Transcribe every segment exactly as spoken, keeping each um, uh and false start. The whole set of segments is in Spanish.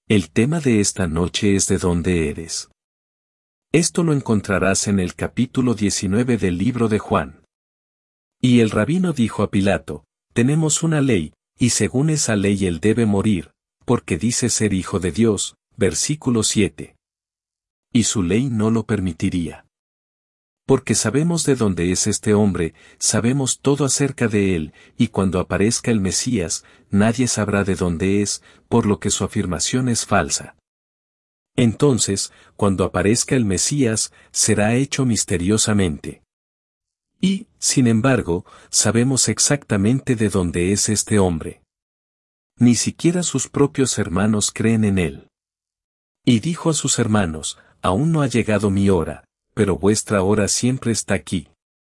El tema de esta noche es ¿de dónde eres? Esto lo encontrarás en el capítulo diecinueve del libro de Juan. Y el rabino dijo a Pilato, tenemos una ley, y según esa ley él debe morir, porque dice ser hijo de Dios, versículo siete. Y su ley no lo permitiría. Porque sabemos de dónde es este hombre, sabemos todo acerca de él, y cuando aparezca el Mesías, nadie sabrá de dónde es, por lo que su afirmación es falsa. Entonces, cuando aparezca el Mesías, será hecho misteriosamente. Y, sin embargo, sabemos exactamente de dónde es este hombre. Ni siquiera sus propios hermanos creen en él. Y dijo a sus hermanos, aún no ha llegado mi hora, pero vuestra hora siempre está aquí.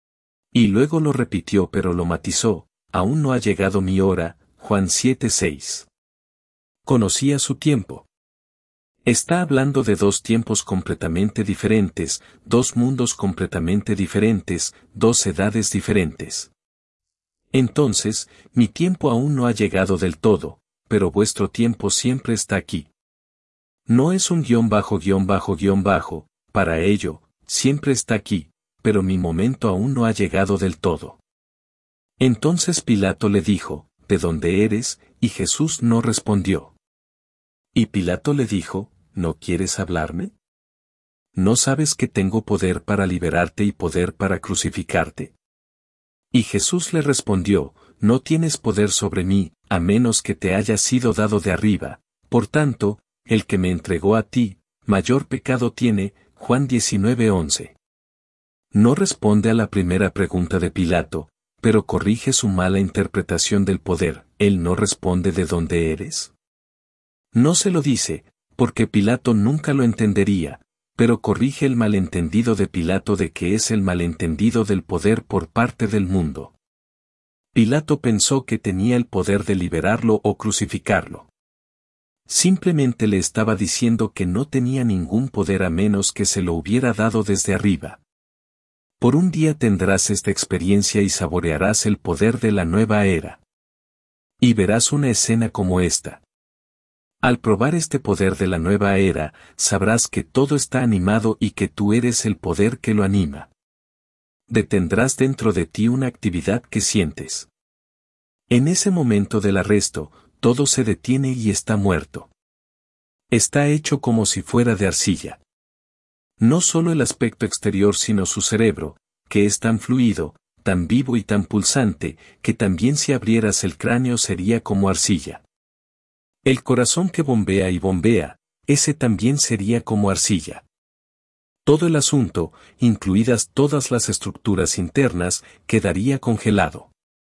Y luego lo repitió pero lo matizó, aún no ha llegado mi hora, Juan siete seis. Conocía su tiempo. Está hablando de dos tiempos completamente diferentes, dos mundos completamente diferentes, dos edades diferentes. Entonces, mi tiempo aún no ha llegado del todo, pero vuestro tiempo siempre está aquí. No es un guión bajo guión bajo guión bajo, para ello, siempre está aquí, pero mi momento aún no ha llegado del todo. Entonces Pilato le dijo, ¿de dónde eres? Y Jesús no respondió. Y Pilato le dijo, ¿no quieres hablarme? ¿No sabes que tengo poder para liberarte y poder para crucificarte? Y Jesús le respondió, no tienes poder sobre mí, a menos que te haya sido dado de arriba, por tanto, el que me entregó a ti, mayor pecado tiene, Juan diecinueve once. No responde a la primera pregunta de Pilato, pero corrige su mala interpretación del poder, él no responde de dónde eres. No se lo dice, porque Pilato nunca lo entendería, pero corrige el malentendido de Pilato de que es el malentendido del poder por parte del mundo. Pilato pensó que tenía el poder de liberarlo o crucificarlo. Simplemente le estaba diciendo que no tenía ningún poder a menos que se lo hubiera dado desde arriba. Por un día tendrás esta experiencia y saborearás el poder de la nueva era. Y verás una escena como esta. Al probar este poder de la nueva era, sabrás que todo está animado y que tú eres el poder que lo anima. Detendrás dentro de ti una actividad que sientes. En ese momento del arresto, todo se detiene y está muerto. Está hecho como si fuera de arcilla. No solo el aspecto exterior sino su cerebro, que es tan fluido, tan vivo y tan pulsante, que también si abrieras el cráneo sería como arcilla. El corazón que bombea y bombea, ese también sería como arcilla. Todo el asunto, incluidas todas las estructuras internas, quedaría congelado.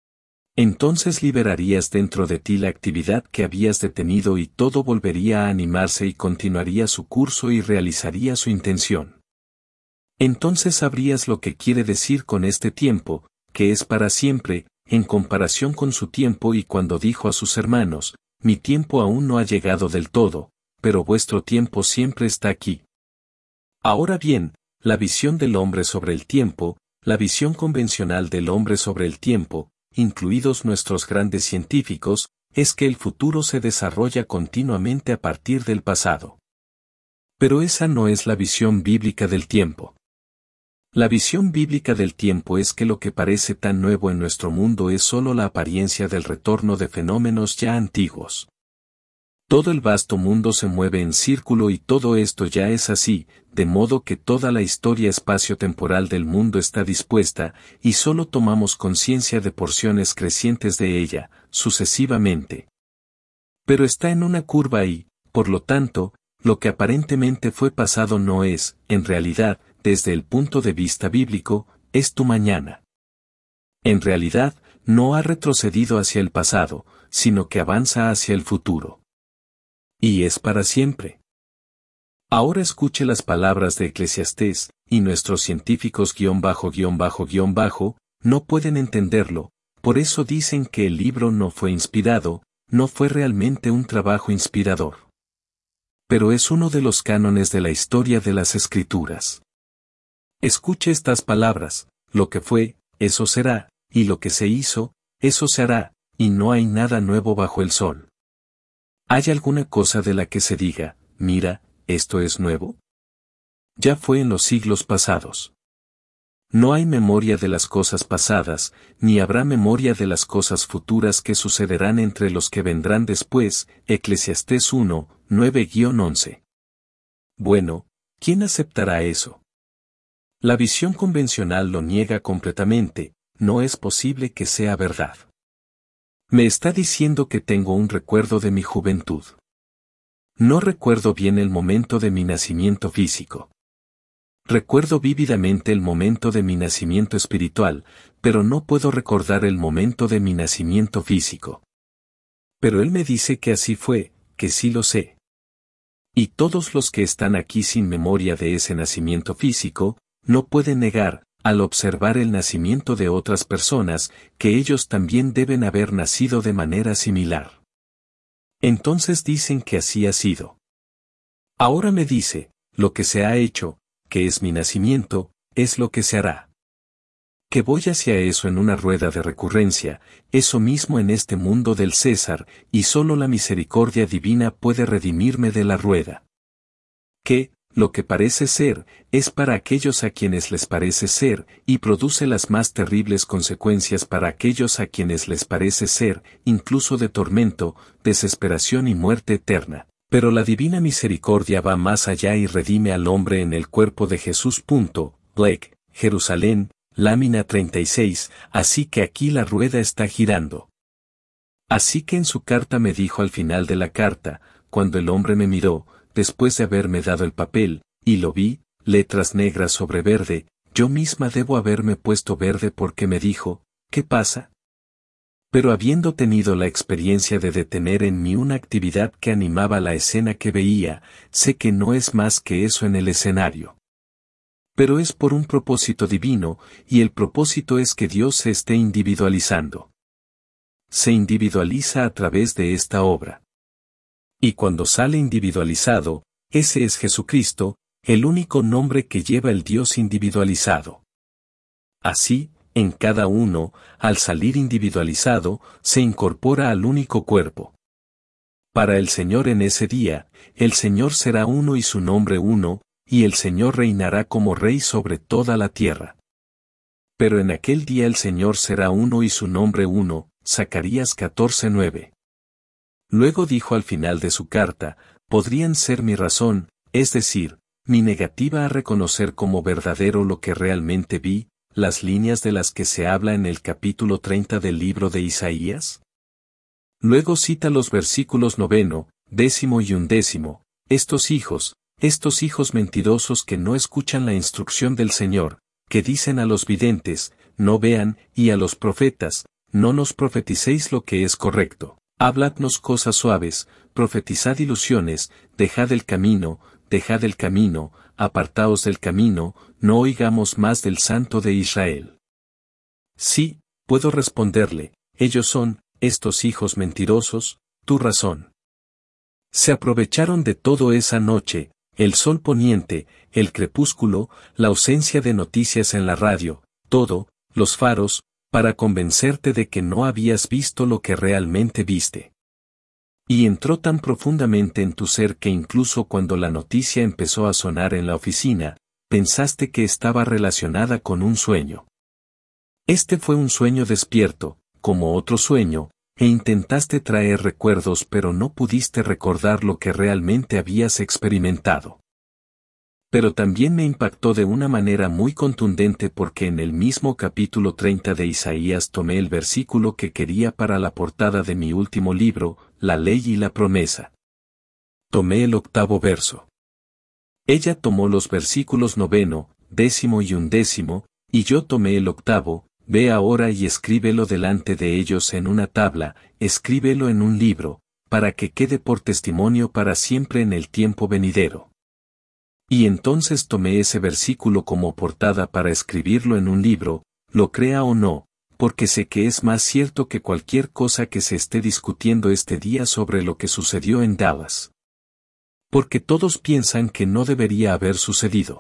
Entonces liberarías dentro de ti la actividad que habías detenido y todo volvería a animarse y continuaría su curso y realizaría su intención. Entonces sabrías lo que quiere decir con este tiempo, que es para siempre, en comparación con su tiempo y cuando dijo a sus hermanos, mi tiempo aún no ha llegado del todo, pero vuestro tiempo siempre está aquí. Ahora bien, la visión del hombre sobre el tiempo, la visión convencional del hombre sobre el tiempo, incluidos nuestros grandes científicos, es que el futuro se desarrolla continuamente a partir del pasado. Pero esa no es la visión bíblica del tiempo. La visión bíblica del tiempo es que lo que parece tan nuevo en nuestro mundo es solo la apariencia del retorno de fenómenos ya antiguos. Todo el vasto mundo se mueve en círculo y todo esto ya es así, de modo que toda la historia espacio-temporal del mundo está dispuesta, y solo tomamos conciencia de porciones crecientes de ella, sucesivamente. Pero está en una curva y, por lo tanto, lo que aparentemente fue pasado no es, en realidad, desde el punto de vista bíblico, es tu mañana. En realidad, no ha retrocedido hacia el pasado, sino que avanza hacia el futuro. Y es para siempre. Ahora escuche las palabras de Eclesiastés, y nuestros científicos guión bajo guión bajo guión bajo, no pueden entenderlo, por eso dicen que el libro no fue inspirado, no fue realmente un trabajo inspirador. Pero es uno de los cánones de la historia de las Escrituras. Escuche estas palabras, lo que fue, eso será, y lo que se hizo, eso se hará, y no hay nada nuevo bajo el sol. ¿Hay alguna cosa de la que se diga, mira, esto es nuevo? Ya fue en los siglos pasados. No hay memoria de las cosas pasadas, ni habrá memoria de las cosas futuras que sucederán entre los que vendrán después. Eclesiastés uno, nueve a once. Bueno, ¿quién aceptará eso? La visión convencional lo niega completamente, no es posible que sea verdad. Me está diciendo que tengo un recuerdo de mi juventud. No recuerdo bien el momento de mi nacimiento físico. Recuerdo vívidamente el momento de mi nacimiento espiritual, pero no puedo recordar el momento de mi nacimiento físico. Pero él me dice que así fue, que sí lo sé. Y todos los que están aquí sin memoria de ese nacimiento físico, no pueden negar, al observar el nacimiento de otras personas, que ellos también deben haber nacido de manera similar. Entonces dicen que así ha sido. Ahora me dice, lo que se ha hecho, que es mi nacimiento, es lo que se hará. Que voy hacia eso en una rueda de recurrencia, eso mismo en este mundo del César, y solo la misericordia divina puede redimirme de la rueda. Que, lo que parece ser, es para aquellos a quienes les parece ser, y produce las más terribles consecuencias para aquellos a quienes les parece ser, incluso de tormento, desesperación y muerte eterna. Pero la divina misericordia va más allá y redime al hombre en el cuerpo de Jesús. Blake, Jerusalén, lámina treinta y seis, así que aquí la rueda está girando. Así que en su carta me dijo al final de la carta, cuando el hombre me miró, después de haberme dado el papel, y lo vi, letras negras sobre verde, yo misma debo haberme puesto verde porque me dijo, ¿qué pasa? Pero habiendo tenido la experiencia de detener en mí una actividad que animaba la escena que veía, sé que no es más que eso en el escenario. Pero es por un propósito divino, y el propósito es que Dios se esté individualizando. Se individualiza a través de esta obra. Y cuando sale individualizado, ese es Jesucristo, el único nombre que lleva el Dios individualizado. Así, en cada uno, al salir individualizado, se incorpora al único cuerpo. Para el Señor en ese día, el Señor será uno y su nombre uno, y el Señor reinará como Rey sobre toda la tierra. Pero en aquel día el Señor será uno y su nombre uno, Zacarías catorce nueve. Luego dijo al final de su carta, podrían ser mi razón, es decir, mi negativa a reconocer como verdadero lo que realmente vi, las líneas de las que se habla en el capítulo treinta del libro de Isaías. Luego cita los versículos noveno, décimo y undécimo, estos hijos, estos hijos mentirosos que no escuchan la instrucción del Señor, que dicen a los videntes, no vean, y a los profetas, no nos profeticéis lo que es correcto, habladnos cosas suaves, profetizad ilusiones, dejad el camino, dejad el camino, apartaos del camino, no oigamos más del Santo de Israel. Sí, puedo responderle, ellos son, estos hijos mentirosos, tu razón. Se aprovecharon de todo esa noche, el sol poniente, el crepúsculo, la ausencia de noticias en la radio, todo, los faros, para convencerte de que no habías visto lo que realmente viste. Y entró tan profundamente en tu ser que incluso cuando la noticia empezó a sonar en la oficina, pensaste que estaba relacionada con un sueño. Este fue un sueño despierto, como otro sueño, e intentaste traer recuerdos pero no pudiste recordar lo que realmente habías experimentado. Pero también me impactó de una manera muy contundente porque en el mismo capítulo treinta de Isaías tomé el versículo que quería para la portada de mi último libro, La Ley y la Promesa. Tomé el octavo verso. Ella tomó los versículos noveno, décimo y undécimo, y yo tomé el octavo, ve ahora y escríbelo delante de ellos en una tabla, escríbelo en un libro, para que quede por testimonio para siempre en el tiempo venidero. Y entonces tomé ese versículo como portada para escribirlo en un libro, lo crea o no, porque sé que es más cierto que cualquier cosa que se esté discutiendo este día sobre lo que sucedió en Dallas. Porque todos piensan que no debería haber sucedido.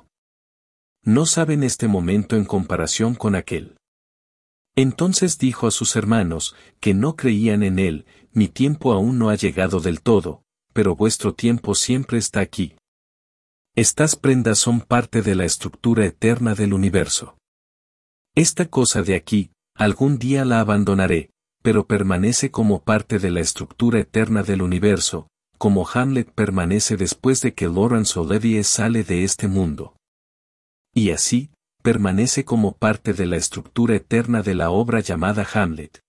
No saben este momento en comparación con aquel. Entonces dijo a sus hermanos, que no creían en él, mi tiempo aún no ha llegado del todo, pero vuestro tiempo siempre está aquí. Estas prendas son parte de la estructura eterna del universo. Esta cosa de aquí, algún día la abandonaré, pero permanece como parte de la estructura eterna del universo, como Hamlet permanece después de que Laurence Olivier sale de este mundo. Y así, permanece como parte de la estructura eterna de la obra llamada Hamlet.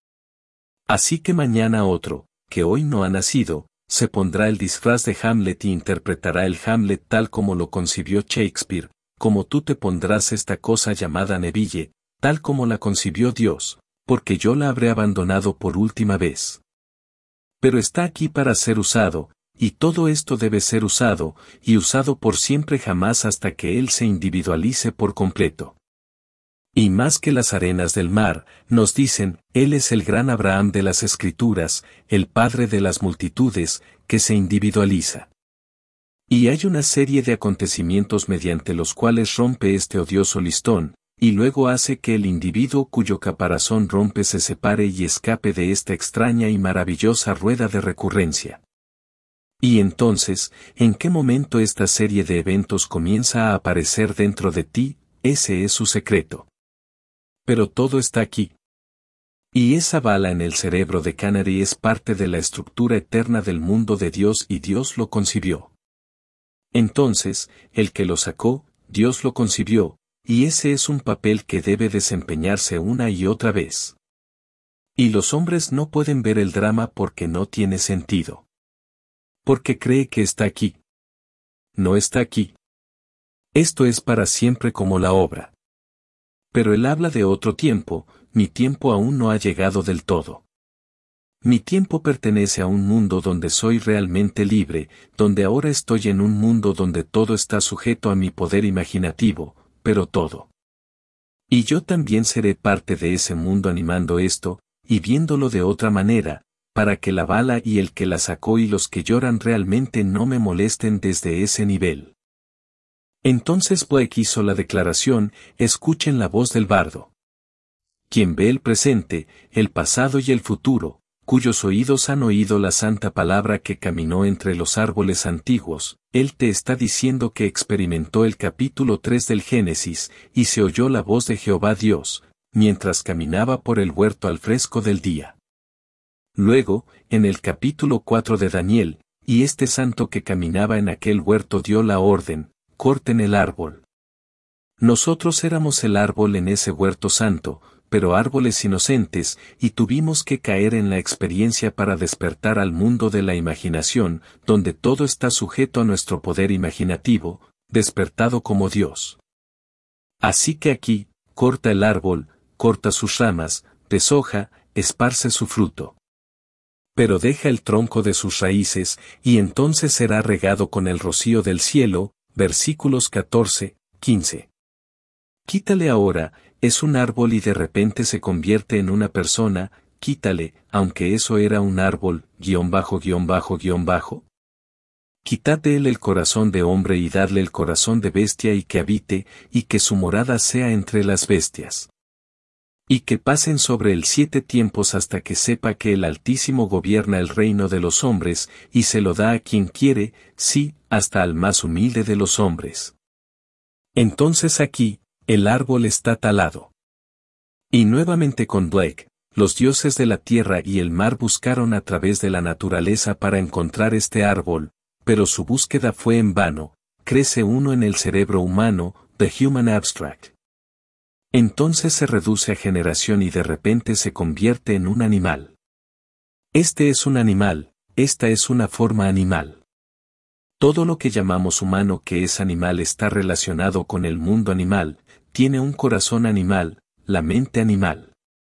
Así que mañana otro, que hoy no ha nacido, se pondrá el disfraz de Hamlet y interpretará el Hamlet tal como lo concibió Shakespeare, como tú te pondrás esta cosa llamada Neville, tal como la concibió Dios, porque yo la habré abandonado por última vez. Pero está aquí para ser usado, y todo esto debe ser usado, y usado por siempre jamás hasta que Él se individualice por completo. Y más que las arenas del mar, nos dicen, Él es el gran Abraham de las Escrituras, el Padre de las multitudes, que se individualiza. Y hay una serie de acontecimientos mediante los cuales rompe este odioso listón, y luego hace que el individuo cuyo caparazón rompe se separe y escape de esta extraña y maravillosa rueda de recurrencia. Y entonces, ¿en qué momento esta serie de eventos comienza a aparecer dentro de ti? Ese es su secreto. Pero todo está aquí. Y esa bala en el cerebro de Canary es parte de la estructura eterna del mundo de Dios y Dios lo concibió. Entonces, el que lo sacó, Dios lo concibió, y ese es un papel que debe desempeñarse una y otra vez. Y los hombres no pueden ver el drama porque no tiene sentido. Porque cree que está aquí. No está aquí. Esto es para siempre como la obra. Pero él habla de otro tiempo, mi tiempo aún no ha llegado del todo. Mi tiempo pertenece a un mundo donde soy realmente libre, donde ahora estoy en un mundo donde todo está sujeto a mi poder imaginativo, pero todo. Y yo también seré parte de ese mundo animando esto, y viéndolo de otra manera, para que la bala y el que la sacó y los que lloran realmente no me molesten desde ese nivel. Entonces Blake hizo la declaración, escuchen la voz del bardo. Quien ve el presente, el pasado y el futuro, cuyos oídos han oído la santa palabra que caminó entre los árboles antiguos, él te está diciendo que experimentó el capítulo tres del Génesis, y se oyó la voz de Jehová Dios, mientras caminaba por el huerto al fresco del día. Luego, en el capítulo cuatro de Daniel, y este santo que caminaba en aquel huerto dio la orden, corten el árbol. Nosotros éramos el árbol en ese huerto santo, pero árboles inocentes, y tuvimos que caer en la experiencia para despertar al mundo de la imaginación, donde todo está sujeto a nuestro poder imaginativo, despertado como Dios. Así que aquí, corta el árbol, corta sus ramas, deshoja, esparce su fruto. Pero deja el tronco de sus raíces, y entonces será regado con el rocío del cielo, versículos catorce, quince. Quítale ahora, es un árbol y de repente se convierte en una persona, quítale, aunque eso era un árbol, guión bajo, guión bajo, guión bajo. Quitad de él el corazón de hombre y dadle el corazón de bestia y que habite, y que su morada sea entre las bestias. Y que pasen sobre él siete tiempos hasta que sepa que el Altísimo gobierna el reino de los hombres, y se lo da a quien quiere, sí, hasta al más humilde de los hombres. Entonces aquí, el árbol está talado. Y nuevamente con Blake, los dioses de la tierra y el mar buscaron a través de la naturaleza para encontrar este árbol, pero su búsqueda fue en vano, crece uno en el cerebro humano, The Human Abstract. Entonces se reduce a generación y de repente se convierte en un animal. Este es un animal, esta es una forma animal. Todo lo que llamamos humano que es animal está relacionado con el mundo animal, tiene un corazón animal, la mente animal.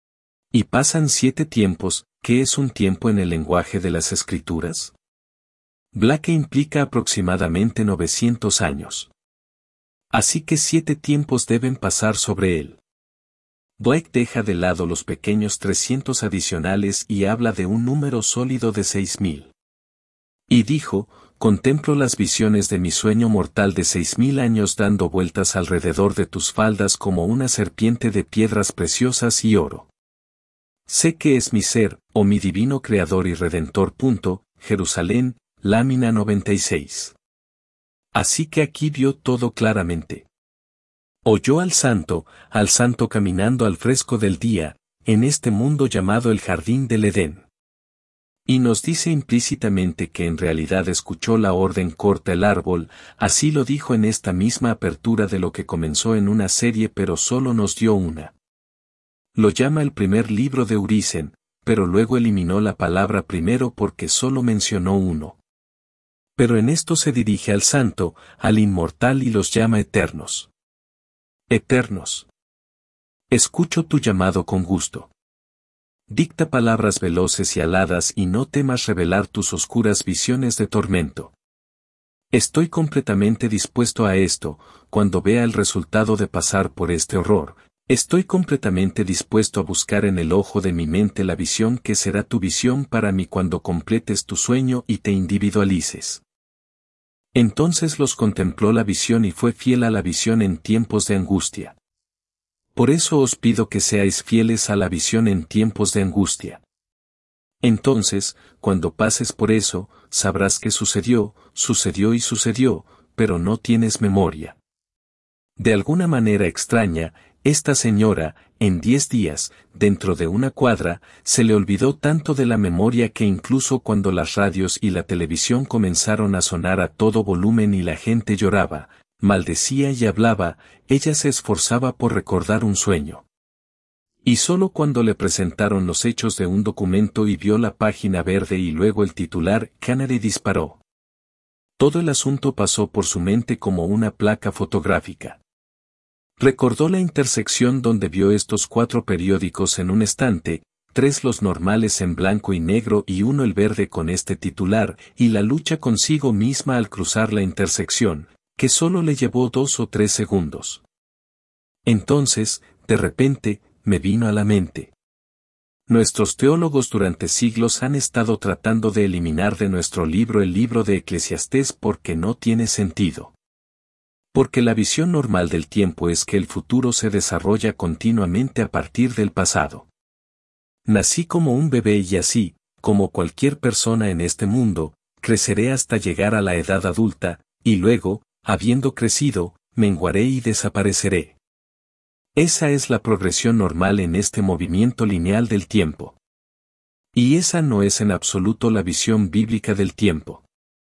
Y pasan siete tiempos, ¿qué es un tiempo en el lenguaje de las escrituras? Blake implica aproximadamente novecientos años. Así que siete tiempos deben pasar sobre él. Blake deja de lado los pequeños trescientos adicionales y habla de un número sólido de seis mil. Y dijo, contemplo las visiones de mi sueño mortal de seis mil años dando vueltas alrededor de tus faldas como una serpiente de piedras preciosas y oro. Sé que es mi ser, oh mi divino Creador y Redentor. Jerusalén, lámina noventa y seis. Así que aquí vio todo claramente. Oyó al santo, al santo caminando al fresco del día, en este mundo llamado el jardín del Edén. Y nos dice implícitamente que en realidad escuchó la orden corta el árbol, así lo dijo en esta misma apertura de lo que comenzó en una serie pero solo nos dio una. Lo llama el primer libro de Urizen, pero luego eliminó la palabra primero porque solo mencionó uno. Pero en esto se dirige al santo, al inmortal y los llama eternos. Eternos. Escucho tu llamado con gusto. Dicta palabras veloces y aladas y no temas revelar tus oscuras visiones de tormento. Estoy completamente dispuesto a esto, cuando vea el resultado de pasar por este horror. Estoy completamente dispuesto a buscar en el ojo de mi mente la visión que será tu visión para mí cuando completes tu sueño y te individualices. Entonces los contempló la visión y fue fiel a la visión en tiempos de angustia. Por eso os pido que seáis fieles a la visión en tiempos de angustia. Entonces, cuando pases por eso, sabrás que sucedió, sucedió y sucedió, pero no tienes memoria. De alguna manera extraña, esta señora, en diez días, dentro de una cuadra, se le olvidó tanto de la memoria que incluso cuando las radios y la televisión comenzaron a sonar a todo volumen y la gente lloraba, maldecía y hablaba, ella se esforzaba por recordar un sueño. Y solo cuando le presentaron los hechos de un documento y vio la página verde y luego el titular, Canary disparó. Todo el asunto pasó por su mente como una placa fotográfica. Recordó la intersección donde vio estos cuatro periódicos en un estante, tres los normales en blanco y negro y uno el verde con este titular, y la lucha consigo misma al cruzar la intersección, que solo le llevó dos o tres segundos. Entonces, de repente, me vino a la mente. Nuestros teólogos durante siglos han estado tratando de eliminar de nuestro libro el libro de Eclesiastés porque no tiene sentido. Porque la visión normal del tiempo es que el futuro se desarrolla continuamente a partir del pasado. Nací como un bebé y así, como cualquier persona en este mundo, creceré hasta llegar a la edad adulta, y luego, habiendo crecido, menguaré y desapareceré. Esa es la progresión normal en este movimiento lineal del tiempo. Y esa no es en absoluto la visión bíblica del tiempo.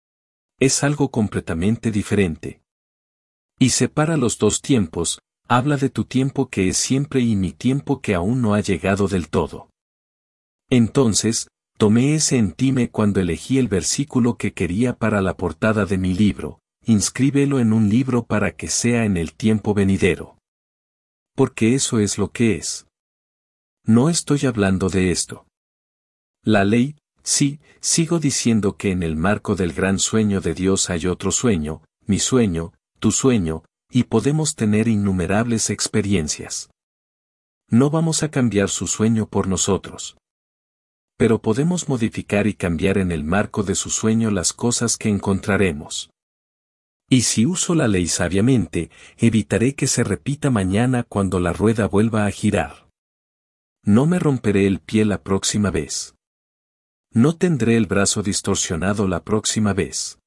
Es algo completamente diferente. Y separa los dos tiempos, habla de tu tiempo que es siempre y mi tiempo que aún no ha llegado del todo. Entonces, tomé ese entime cuando elegí el versículo que quería para la portada de mi libro, inscríbelo en un libro para que sea en el tiempo venidero. Porque eso es lo que es. No estoy hablando de esto. La ley, sí, sigo diciendo que en el marco del gran sueño de Dios hay otro sueño, mi sueño, tu sueño, y podemos tener innumerables experiencias. No vamos a cambiar su sueño por nosotros. Pero podemos modificar y cambiar en el marco de su sueño las cosas que encontraremos. Y si uso la ley sabiamente, evitaré que se repita mañana cuando la rueda vuelva a girar. No me romperé el pie la próxima vez. No tendré el brazo distorsionado la próxima vez.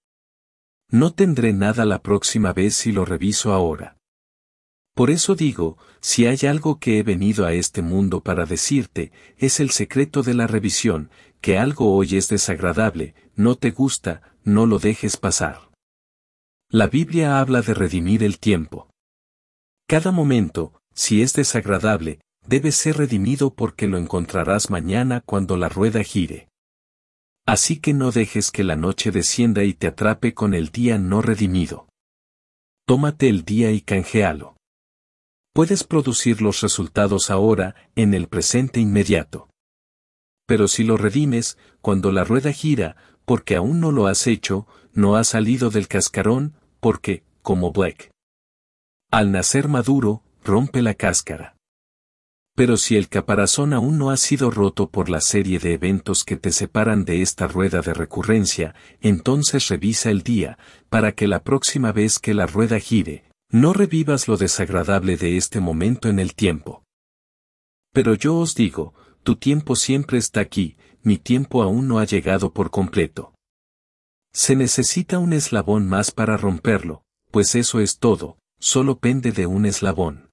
No tendré nada la próxima vez si lo reviso ahora. Por eso digo, si hay algo que he venido a este mundo para decirte, es el secreto de la revisión, que algo hoy es desagradable, no te gusta, no lo dejes pasar. La Biblia habla de redimir el tiempo. Cada momento, si es desagradable, debe ser redimido porque lo encontrarás mañana cuando la rueda gire. Así que no dejes que la noche descienda y te atrape con el día no redimido. Tómate el día y canjealo. Puedes producir los resultados ahora, en el presente inmediato. Pero si lo redimes, cuando la rueda gira, porque aún no lo has hecho, no has salido del cascarón, porque, como Black, al nacer maduro, rompe la cáscara. Pero si el caparazón aún no ha sido roto por la serie de eventos que te separan de esta rueda de recurrencia, entonces revisa el día, para que la próxima vez que la rueda gire, no revivas lo desagradable de este momento en el tiempo. Pero yo os digo, tu tiempo siempre está aquí, mi tiempo aún no ha llegado por completo. Se necesita un eslabón más para romperlo, pues eso es todo, solo pende de un eslabón.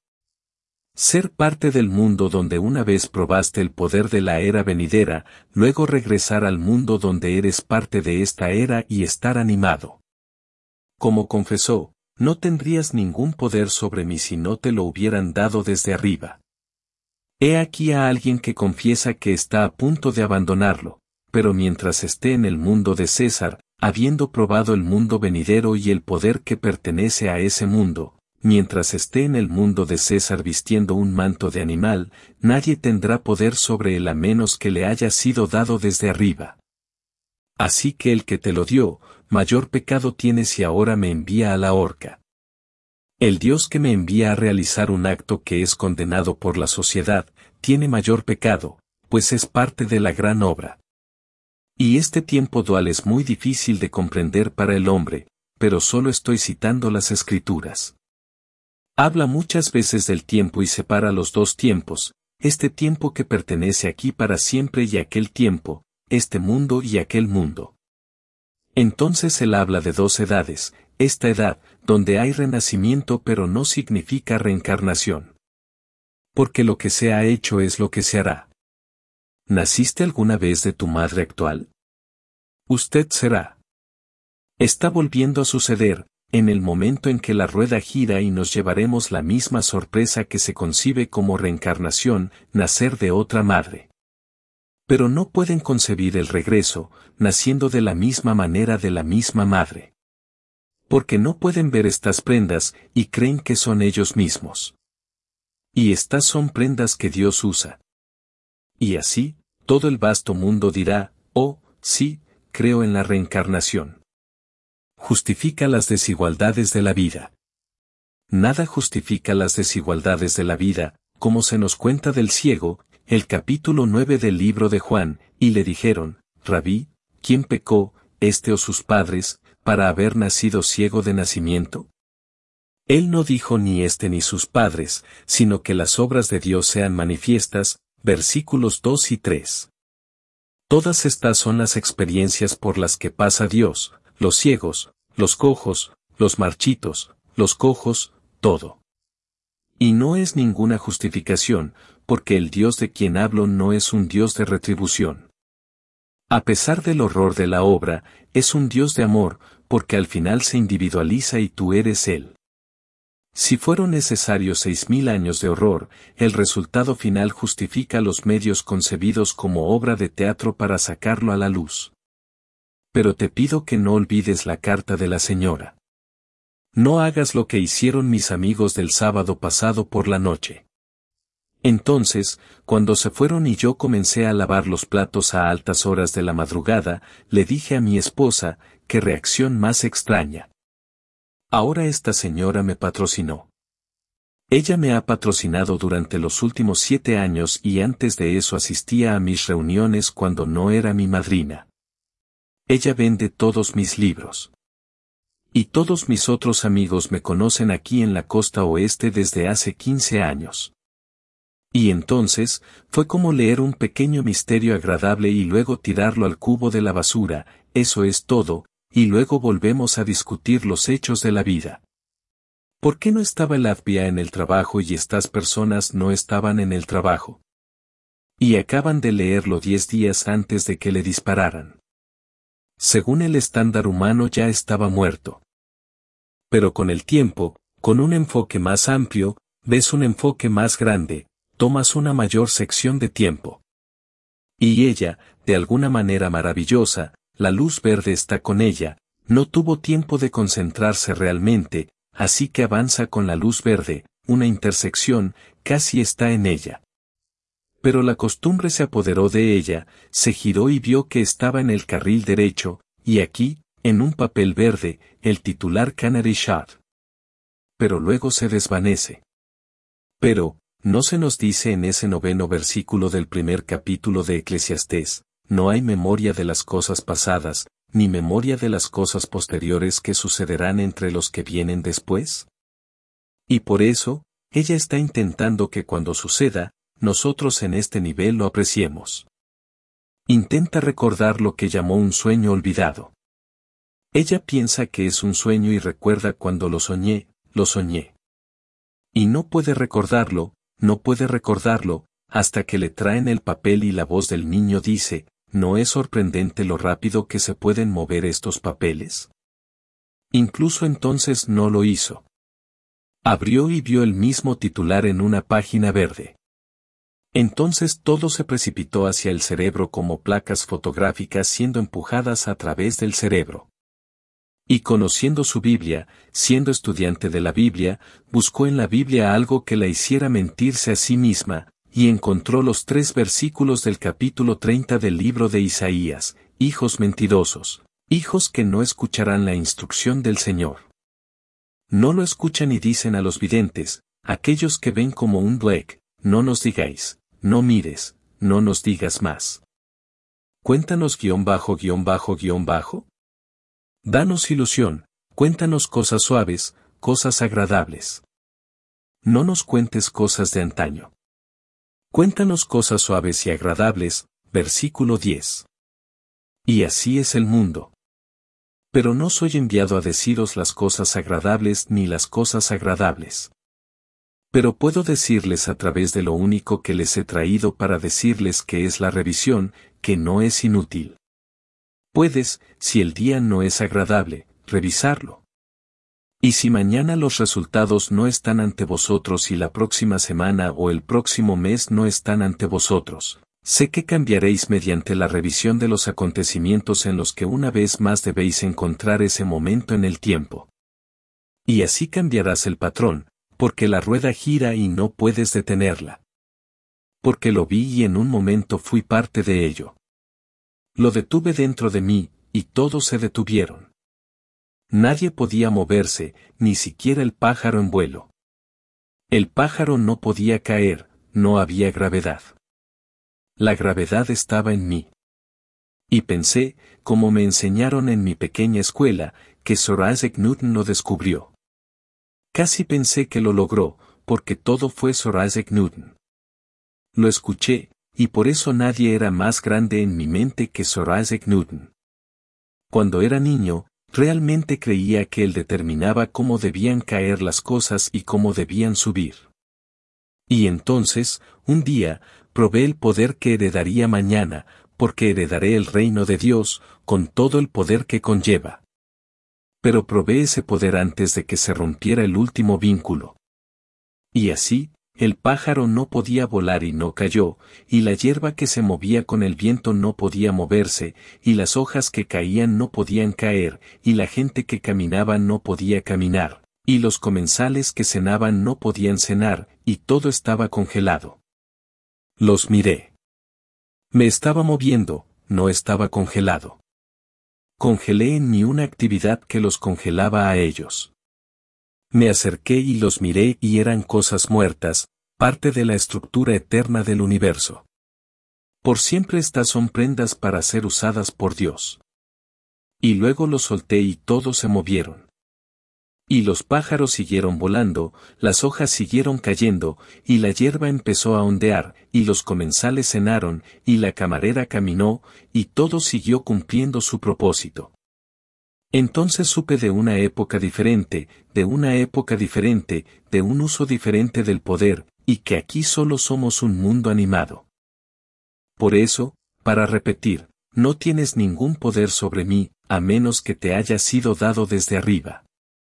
Ser parte del mundo donde una vez probaste el poder de la era venidera, luego regresar al mundo donde eres parte de esta era y estar animado. Como confesó, no tendrías ningún poder sobre mí si no te lo hubieran dado desde arriba. He aquí a alguien que confiesa que está a punto de abandonarlo, pero mientras esté en el mundo de César, habiendo probado el mundo venidero y el poder que pertenece a ese mundo, mientras esté en el mundo de César vistiendo un manto de animal, nadie tendrá poder sobre él a menos que le haya sido dado desde arriba. Así que el que te lo dio, mayor pecado tiene si ahora me envía a la horca. El Dios que me envía a realizar un acto que es condenado por la sociedad, tiene mayor pecado, pues es parte de la gran obra. Y este tiempo dual es muy difícil de comprender para el hombre, pero solo estoy citando las Escrituras. Habla muchas veces del tiempo y separa los dos tiempos, este tiempo que pertenece aquí para siempre y aquel tiempo, este mundo y aquel mundo. Entonces él habla de dos edades, esta edad, donde hay renacimiento pero no significa reencarnación. Porque lo que se ha hecho es lo que se hará. ¿Naciste alguna vez de tu madre actual? Usted será. Está volviendo a suceder, en el momento en que la rueda gira y nos llevaremos la misma sorpresa que se concibe como reencarnación, nacer de otra madre. Pero no pueden concebir el regreso, naciendo de la misma manera de la misma madre. Porque no pueden ver estas prendas y creen que son ellos mismos. Y estas son prendas que Dios usa. Y así, todo el vasto mundo dirá, oh, sí, creo en la reencarnación. Justifica las desigualdades de la vida. Nada justifica las desigualdades de la vida, como se nos cuenta del ciego, el capítulo nueve del libro de Juan, y le dijeron, Rabí, ¿quién pecó, este o sus padres, para haber nacido ciego de nacimiento? Él no dijo ni este ni sus padres, sino que las obras de Dios sean manifiestas, versículos dos y tres. Todas estas son las experiencias por las que pasa Dios, los ciegos, los cojos, los marchitos, los cojos, todo. Y no es ninguna justificación, porque el Dios de quien hablo no es un Dios de retribución. A pesar del horror de la obra, es un Dios de amor, porque al final se individualiza y tú eres Él. Si fueron necesarios seis mil años de horror, el resultado final justifica los medios concebidos como obra de teatro para sacarlo a la luz. Pero te pido que no olvides la carta de la señora. No hagas lo que hicieron mis amigos del sábado pasado por la noche. Entonces, cuando se fueron y yo comencé a lavar los platos a altas horas de la madrugada, le dije a mi esposa, qué reacción más extraña. Ahora esta señora me patrocinó. Ella me ha patrocinado durante los últimos siete años y antes de eso asistía a mis reuniones cuando no era mi madrina. Ella vende todos mis libros. Y todos mis otros amigos me conocen aquí en la costa oeste desde hace quince años. Y entonces, fue como leer un pequeño misterio agradable y luego tirarlo al cubo de la basura, eso es todo, y luego volvemos a discutir los hechos de la vida. ¿Por qué no estaba el F B I en el trabajo y estas personas no estaban en el trabajo? Y acaban de leerlo diez días antes de que le dispararan. Según el estándar humano ya estaba muerto. Pero con el tiempo, con un enfoque más amplio, ves un enfoque más grande, tomas una mayor sección de tiempo. Y ella, de alguna manera maravillosa, la luz verde está con ella, no tuvo tiempo de concentrarse realmente, así que avanza con la luz verde, una intersección, casi está en ella. Pero la costumbre se apoderó de ella, se giró y vio que estaba en el carril derecho, y aquí, en un papel verde, el titular Canary Shot. Pero luego se desvanece. Pero, ¿no se nos dice en ese noveno versículo del primer capítulo de Eclesiastés, no hay memoria de las cosas pasadas, ni memoria de las cosas posteriores que sucederán entre los que vienen después? Y por eso, ella está intentando que cuando suceda, nosotros en este nivel lo apreciemos. Intenta recordar lo que llamó un sueño olvidado. Ella piensa que es un sueño y recuerda cuando lo soñé, lo soñé. Y no puede recordarlo, no puede recordarlo, hasta que le traen el papel y la voz del niño dice, ¿no es sorprendente lo rápido que se pueden mover estos papeles? Incluso entonces no lo hizo. Abrió y vio el mismo titular en una página verde. Entonces todo se precipitó hacia el cerebro como placas fotográficas siendo empujadas a través del cerebro. Y conociendo su Biblia, siendo estudiante de la Biblia, buscó en la Biblia algo que la hiciera mentirse a sí misma, y encontró los tres versículos del capítulo treinta del libro de Isaías, hijos mentirosos, hijos que no escucharán la instrucción del Señor. No lo escuchan y dicen a los videntes, aquellos que ven como un bleque, no nos digáis, no mires, no nos digas más. Cuéntanos guión bajo guión bajo guión bajo. Danos ilusión, cuéntanos cosas suaves, cosas agradables. No nos cuentes cosas de antaño. Cuéntanos cosas suaves y agradables, versículo diez. Y así es el mundo. Pero no soy enviado a deciros las cosas agradables ni las cosas agradables. Pero puedo decirles a través de lo único que les he traído para decirles que es la revisión, que no es inútil. Puedes, si el día no es agradable, revisarlo. Y si mañana los resultados no están ante vosotros y la próxima semana o el próximo mes no están ante vosotros, sé que cambiaréis mediante la revisión de los acontecimientos en los que una vez más debéis encontrar ese momento en el tiempo. Y así cambiarás el patrón, porque la rueda gira y no puedes detenerla. Porque lo vi y en un momento fui parte de ello. Lo detuve dentro de mí, y todos se detuvieron. Nadie podía moverse, ni siquiera el pájaro en vuelo. El pájaro no podía caer, no había gravedad. La gravedad estaba en mí. Y pensé, como me enseñaron en mi pequeña escuela, que Sir Isaac Newton lo descubrió. Casi pensé que lo logró, porque todo fue Sir Isaac Newton. Lo escuché, y por eso nadie era más grande en mi mente que Sir Isaac Newton. Cuando era niño, realmente creía que él determinaba cómo debían caer las cosas y cómo debían subir. Y entonces, un día, probé el poder que heredaría mañana, porque heredaré el reino de Dios, con todo el poder que conlleva. Pero probé ese poder antes de que se rompiera el último vínculo. Y así, el pájaro no podía volar y no cayó, y la hierba que se movía con el viento no podía moverse, y las hojas que caían no podían caer, y la gente que caminaba no podía caminar, y los comensales que cenaban no podían cenar, y todo estaba congelado. Los miré. Me estaba moviendo, no estaba congelado. Congelé en mí una actividad que los congelaba a ellos. Me acerqué y los miré y eran cosas muertas, parte de la estructura eterna del universo. Por siempre estas son prendas para ser usadas por Dios. Y luego los solté y todos se movieron. Y los pájaros siguieron volando, las hojas siguieron cayendo, y la hierba empezó a ondear, y los comensales cenaron, y la camarera caminó, y todo siguió cumpliendo su propósito. Entonces supe de una época diferente, de una época diferente, de un uso diferente del poder, y que aquí solo somos un mundo animado. Por eso, para repetir, no tienes ningún poder sobre mí, a menos que te haya sido dado desde arriba.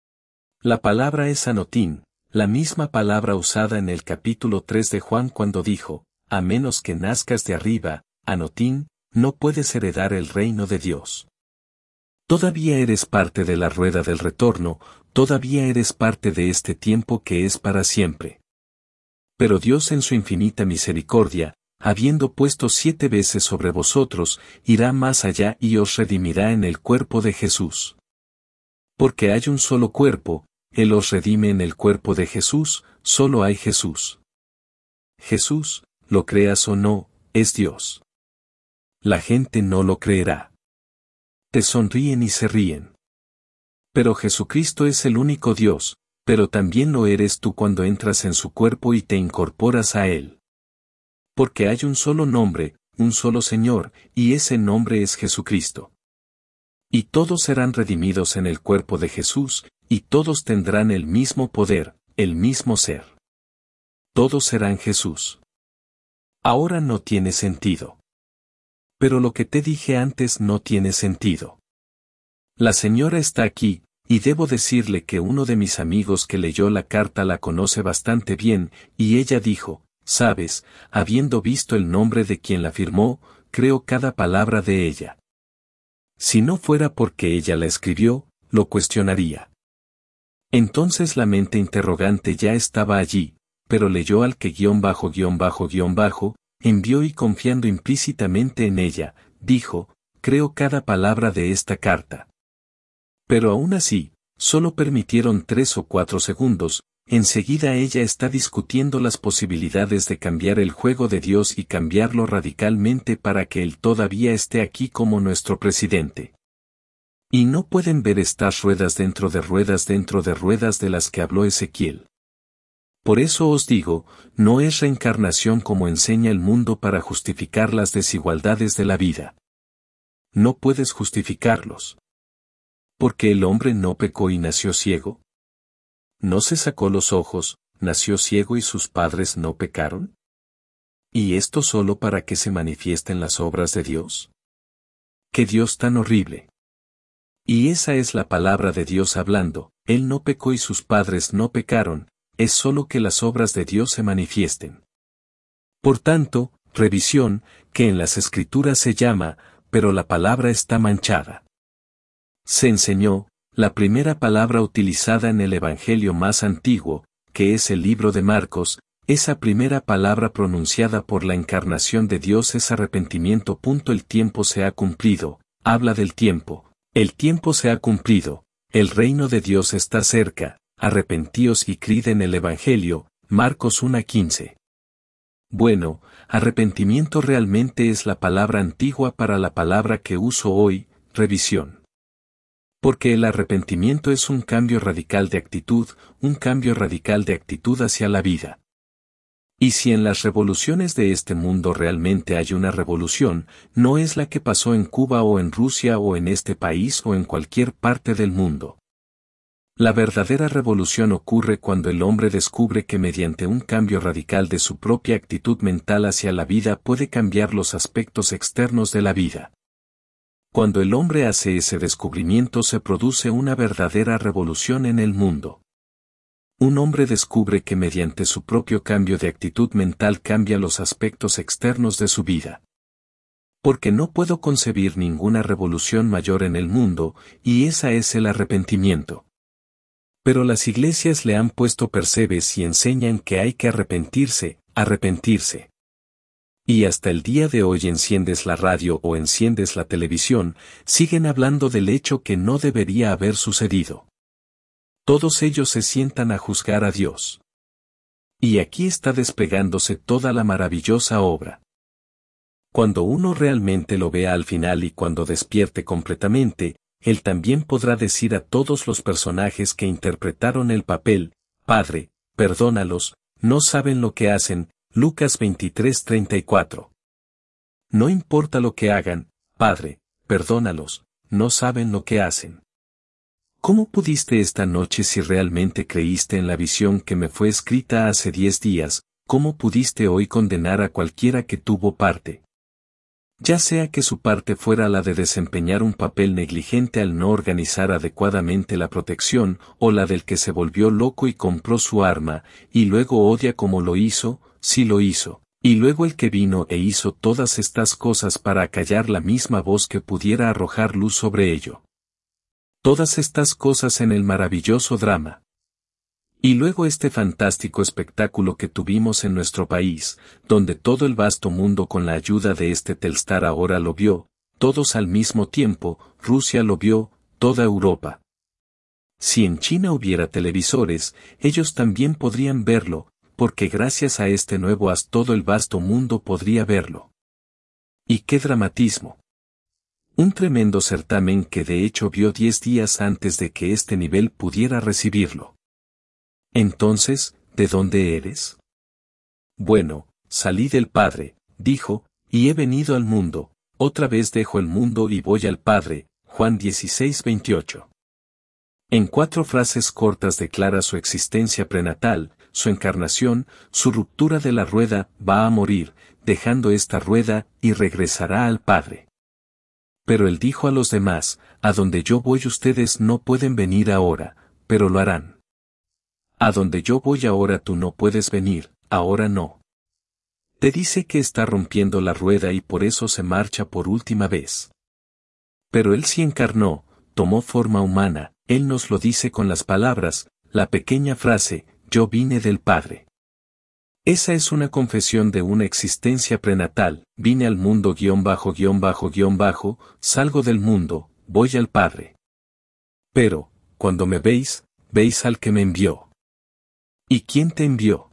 La palabra es anotín, la misma palabra usada en el capítulo tres de Juan cuando dijo, a menos que nazcas de arriba, anotín, no puedes heredar el reino de Dios. Todavía eres parte de la rueda del retorno, todavía eres parte de este tiempo que es para siempre. Pero Dios en su infinita misericordia, habiendo puesto siete veces sobre vosotros, irá más allá y os redimirá en el cuerpo de Jesús. Porque hay un solo cuerpo, Él os redime en el cuerpo de Jesús, solo hay Jesús. Jesús, lo creas o no, es Dios. La gente no lo creerá. Te sonríen y se ríen. Pero Jesucristo es el único Dios, pero también lo eres tú cuando entras en su cuerpo y te incorporas a Él. Porque hay un solo nombre, un solo Señor, y ese nombre es Jesucristo. Y todos serán redimidos en el cuerpo de Jesús, y todos tendrán el mismo poder, el mismo ser. Todos serán Jesús. Ahora no tiene sentido. Pero lo que te dije antes no tiene sentido. La señora está aquí, y debo decirle que uno de mis amigos que leyó la carta la conoce bastante bien, y ella dijo, sabes, habiendo visto el nombre de quien la firmó, creo cada palabra de ella. Si no fuera porque ella la escribió, lo cuestionaría. Entonces la mente interrogante ya estaba allí, pero leyó al que guión bajo guión bajo guión bajo, envió y confiando implícitamente en ella, dijo, creo cada palabra de esta carta. Pero aún así, solo permitieron tres o cuatro segundos, enseguida ella está discutiendo las posibilidades de cambiar el juego de Dios y cambiarlo radicalmente para que Él todavía esté aquí como nuestro presidente. Y no pueden ver estas ruedas dentro de ruedas dentro de ruedas de las que habló Ezequiel. Por eso os digo, no es reencarnación como enseña el mundo para justificar las desigualdades de la vida. No puedes justificarlos. ¿Porque el hombre no pecó y nació ciego? ¿No se sacó los ojos, nació ciego y sus padres no pecaron? ¿Y esto solo para que se manifiesten las obras de Dios? ¡Qué Dios tan horrible! Y esa es la palabra de Dios hablando, Él no pecó y sus padres no pecaron, es solo que las obras de Dios se manifiesten. Por tanto, revisión, que en las Escrituras se llama, pero la palabra está manchada. Se enseñó, la primera palabra utilizada en el Evangelio más antiguo, que es el libro de Marcos, esa primera palabra pronunciada por la encarnación de Dios es arrepentimiento. El tiempo se ha cumplido, habla del tiempo, el tiempo se ha cumplido, el reino de Dios está cerca, arrepentíos y creed en el Evangelio, Marcos uno quince. Bueno, arrepentimiento realmente es la palabra antigua para la palabra que uso hoy, revisión. Porque el arrepentimiento es un cambio radical de actitud, un cambio radical de actitud hacia la vida. Y si en las revoluciones de este mundo realmente hay una revolución, no es la que pasó en Cuba o en Rusia o en este país o en cualquier parte del mundo. La verdadera revolución ocurre cuando el hombre descubre que mediante un cambio radical de su propia actitud mental hacia la vida puede cambiar los aspectos externos de la vida. Cuando el hombre hace ese descubrimiento se produce una verdadera revolución en el mundo. Un hombre descubre que mediante su propio cambio de actitud mental cambia los aspectos externos de su vida. Porque no puedo concebir ninguna revolución mayor en el mundo, y esa es el arrepentimiento. Pero las iglesias le han puesto percebes y enseñan que hay que arrepentirse, arrepentirse. Y hasta el día de hoy enciendes la radio o enciendes la televisión, siguen hablando del hecho que no debería haber sucedido. Todos ellos se sientan a juzgar a Dios. Y aquí está desplegándose toda la maravillosa obra. Cuando uno realmente lo vea al final y cuando despierte completamente, él también podrá decir a todos los personajes que interpretaron el papel, Padre, perdónalos, no saben lo que hacen, Lucas veintitrés treinta y cuatro. No importa lo que hagan, Padre, perdónalos, no saben lo que hacen. ¿Cómo pudiste esta noche si realmente creíste en la visión que me fue escrita hace diez días, cómo pudiste hoy condenar a cualquiera que tuvo parte? Ya sea que su parte fuera la de desempeñar un papel negligente al no organizar adecuadamente la protección, o la del que se volvió loco y compró su arma, y luego odia como lo hizo, si lo hizo, y luego el que vino e hizo todas estas cosas para acallar la misma voz que pudiera arrojar luz sobre ello. Todas estas cosas en el maravilloso drama. Y luego este fantástico espectáculo que tuvimos en nuestro país, donde todo el vasto mundo con la ayuda de este Telstar ahora lo vio, todos al mismo tiempo, Rusia lo vio, toda Europa. Si en China hubiera televisores, ellos también podrían verlo, porque gracias a este nuevo haz todo el vasto mundo podría verlo. ¡Y qué dramatismo! Un tremendo certamen que de hecho vio diez días antes de que este nivel pudiera recibirlo. Entonces, ¿de dónde eres? Bueno, salí del Padre, dijo, y he venido al mundo, otra vez dejo el mundo y voy al Padre. Juan dieciséis veintiocho. En cuatro frases cortas declara su existencia prenatal, su encarnación, su ruptura de la rueda, va a morir, dejando esta rueda, y regresará al Padre. Pero él dijo a los demás, a donde yo voy ustedes no pueden venir ahora, pero lo harán. A donde yo voy ahora tú no puedes venir, ahora no. Te dice que está rompiendo la rueda y por eso se marcha por última vez. Pero él sí encarnó, tomó forma humana, él nos lo dice con las palabras, la pequeña frase, yo vine del Padre. Esa es una confesión de una existencia prenatal, vine al mundo guión bajo guión bajo guión bajo, salgo del mundo, voy al Padre. Pero, cuando me veis, veis al que me envió. ¿Y quién te envió?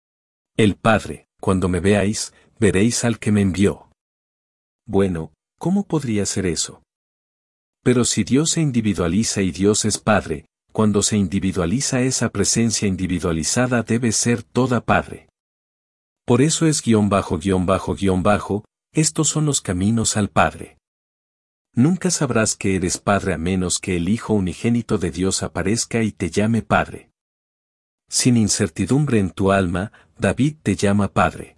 El Padre, cuando me veáis, veréis al que me envió. Bueno, ¿cómo podría ser eso? Pero si Dios se individualiza y Dios es Padre, cuando se individualiza esa presencia individualizada debe ser toda Padre. Por eso es guión bajo guión bajo guión bajo, estos son los caminos al Padre. Nunca sabrás que eres Padre a menos que el Hijo unigénito de Dios aparezca y te llame Padre. Sin incertidumbre en tu alma, David te llama Padre.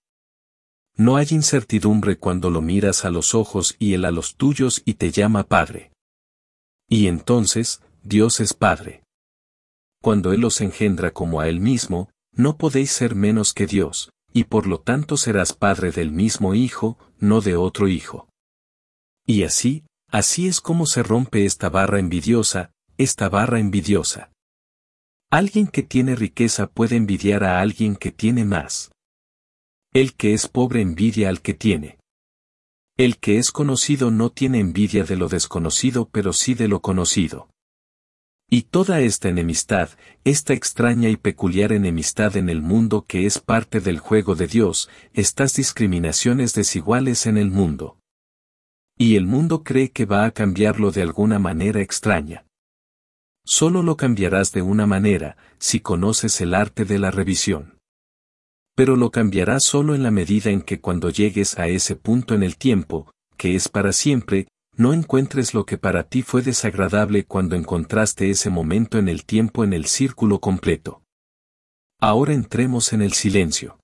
No hay incertidumbre cuando lo miras a los ojos y él a los tuyos y te llama Padre. Y entonces, Dios es Padre. Cuando Él os engendra como a Él mismo, no podéis ser menos que Dios, y por lo tanto serás padre del mismo Hijo, no de otro Hijo. Y así, así es como se rompe esta barra envidiosa, esta barra envidiosa. Alguien que tiene riqueza puede envidiar a alguien que tiene más. El que es pobre envidia al que tiene. El que es conocido no tiene envidia de lo desconocido pero sí de lo conocido. Y toda esta enemistad, esta extraña y peculiar enemistad en el mundo que es parte del juego de Dios, estas discriminaciones desiguales en el mundo. Y el mundo cree que va a cambiarlo de alguna manera extraña. Solo lo cambiarás de una manera, si conoces el arte de la revisión. Pero lo cambiarás solo en la medida en que cuando llegues a ese punto en el tiempo, que es para siempre, no encuentres lo que para ti fue desagradable cuando encontraste ese momento en el tiempo en el círculo completo. Ahora entremos en el silencio.